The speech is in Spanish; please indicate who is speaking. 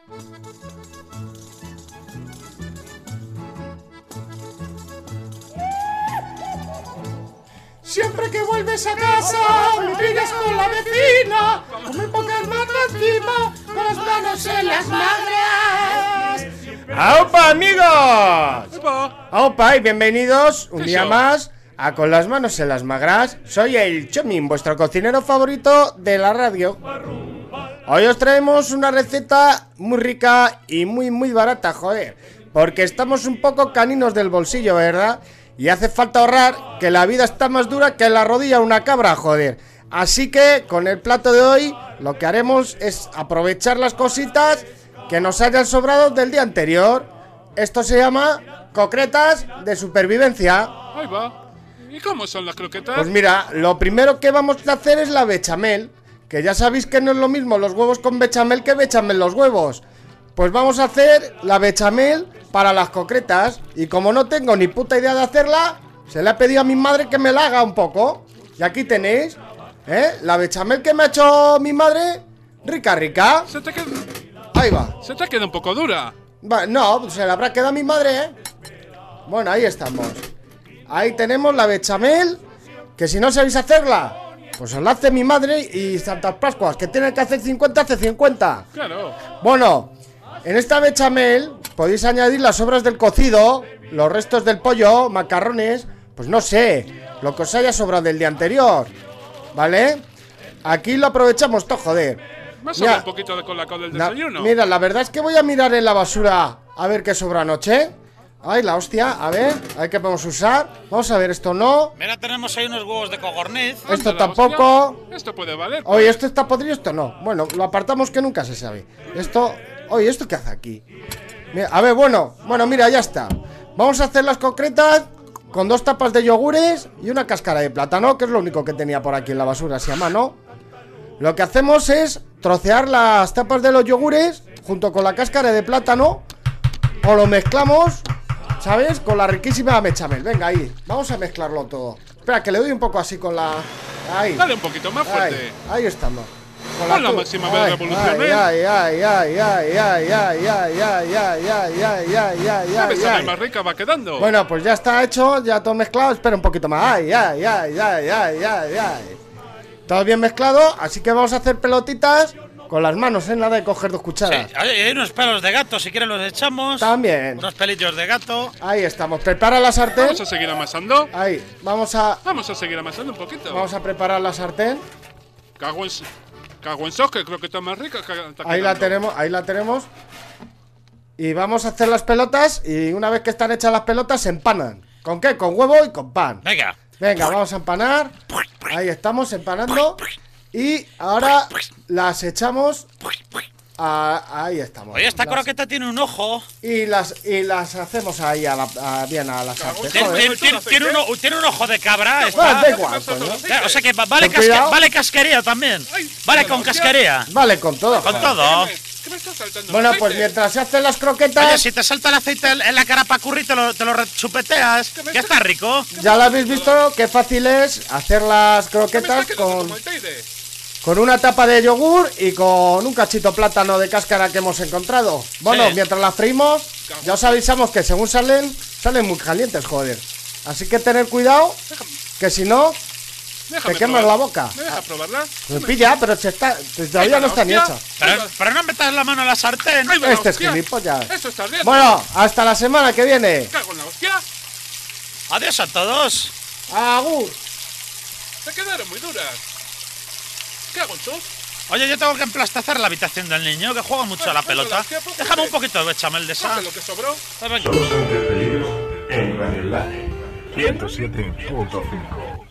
Speaker 1: Siempre que vuelves a casa, me pides con la vecina, o me pongas más encima, con las manos en las magras. ¡Aupa, amigos! ¡Aupa! Y bienvenidos un día más a Con las manos en las magras. Soy el Chomin, vuestro cocinero favorito de la radio. Hoy os traemos una receta muy rica y muy barata, joder, porque estamos un poco caninos del bolsillo, ¿verdad? Y hace falta ahorrar, que la vida está más dura que la rodilla de una cabra, joder. Así que con el plato de hoy lo que haremos es aprovechar las cositas que nos hayan sobrado del día anterior. Esto se llama concretas de supervivencia.
Speaker 2: Ahí va. ¿Y cómo son las croquetas?
Speaker 1: Pues mira, lo primero que vamos a hacer es la bechamel, que ya sabéis que no es lo mismo los huevos con bechamel que bechamel los huevos. Pues vamos a hacer la bechamel para las concretas. Y como no tengo ni puta idea de hacerla, se le ha pedido a mi madre que me la haga un poco. Y aquí tenéis, la bechamel que me ha hecho mi madre. Rica. Ahí va.
Speaker 2: Se te queda un poco dura.
Speaker 1: No, se la habrá quedado mi madre, Bueno, ahí estamos. Ahí tenemos la bechamel, que si no sabéis hacerla, pues os la hace mi madre y Santas Pascuas, que tiene que hacer 50, hace 50.
Speaker 2: Claro.
Speaker 1: Bueno, en esta bechamel podéis añadir las sobras del cocido, los restos del pollo, macarrones, pues no sé, lo que os haya sobrado del día anterior, ¿vale? Aquí lo aprovechamos todo, joder.
Speaker 2: Me sobra un poquito de colacao del desayuno.
Speaker 1: Mira, la verdad es que voy a mirar en la basura a ver qué sobra anoche. Ay, la hostia, a ver qué podemos usar. Vamos a ver, esto no.
Speaker 3: Mira, tenemos ahí unos huevos de codorniz.
Speaker 1: Esto tampoco.
Speaker 2: Esto puede valer.
Speaker 1: Oye, esto está podrido, esto no. Bueno, lo apartamos que nunca se sabe. Esto, oye, ¿esto qué hace aquí? Mira, a ver, bueno, mira, ya está. Vamos a hacer las concretas con 2 tapas de yogures y una cáscara de plátano, que es lo único que tenía por aquí en la basura, así a mano. Lo que hacemos es trocear las tapas de los yogures junto con la cáscara de plátano, o lo mezclamos, ¿sabes? Con la riquísima bechamel. Venga, ahí, vamos a mezclarlo todo. Espera, que le doy un poco así con la... Ahí.
Speaker 2: Dale un poquito más fuerte.
Speaker 1: Ahí estamos.
Speaker 2: Con la máxima revolución. La bechamel más rica va quedando.
Speaker 1: Bueno, pues ya está hecho, ya todo mezclado. Espera un poquito más. Todo bien mezclado, así que vamos a hacer pelotitas con las manos, nada de coger 2 cucharas.
Speaker 3: Sí, hay unos pelos de gato, si quieres los echamos.
Speaker 1: También.
Speaker 3: Unos pelillos de gato.
Speaker 1: Ahí estamos, prepara la sartén.
Speaker 2: Vamos a seguir amasando.
Speaker 1: Ahí, vamos a
Speaker 2: seguir amasando un poquito.
Speaker 1: Vamos a preparar la sartén.
Speaker 2: Cago en sos, que creo que está más rica.
Speaker 1: Ahí la tenemos. Y vamos a hacer las pelotas. Y una vez que están hechas las pelotas, se empanan. ¿Con qué? Con huevo y con pan. Venga, vamos a empanar. Ahí estamos empanando. Y ahora las echamos. Ahí estamos.
Speaker 3: Oye, esta croqueta tiene un ojo.
Speaker 1: Y las hacemos ahí bien a la sartén.
Speaker 3: Tiene un ojo de cabra.
Speaker 1: Da igual, pues, ¿no?
Speaker 3: O sea que vale casquería también. Vale con casquería.
Speaker 1: Vale con todo.
Speaker 3: Con todo.
Speaker 2: ¿Qué me está saltando?
Speaker 1: Bueno, pues mientras se hacen las croquetas.
Speaker 3: Oye, si te salta el aceite en la cara papurri, te lo rechupeteas. Ya está rico.
Speaker 1: Ya lo habéis visto, qué fácil es hacer las croquetas con una tapa de yogur y con un cachito de plátano de cáscara que hemos encontrado. Bueno, sí. Mientras las freímos, ya os avisamos que según salen muy calientes, joder. Así que tener cuidado, que si no, te quemas la boca.
Speaker 2: ¿Me dejas probarla?
Speaker 1: Pues pilla, pero todavía no están hechas.
Speaker 3: Pero no metas la mano en la sartén.
Speaker 1: Este es gilipollas.
Speaker 2: Eso está bien.
Speaker 1: Bueno, hasta la semana que viene.
Speaker 2: Cago en la hostia.
Speaker 3: Adiós a todos.
Speaker 1: Agur.
Speaker 2: Se quedaron muy duras. ¿Qué hago, sos?
Speaker 3: Oye, yo tengo que emplastazar la habitación del niño, que juega mucho a la pelota. Déjame un poquito de bechamel de esa.
Speaker 2: Lo que sobró.
Speaker 4: Todos entretenidos en Radio Enlace 107.5.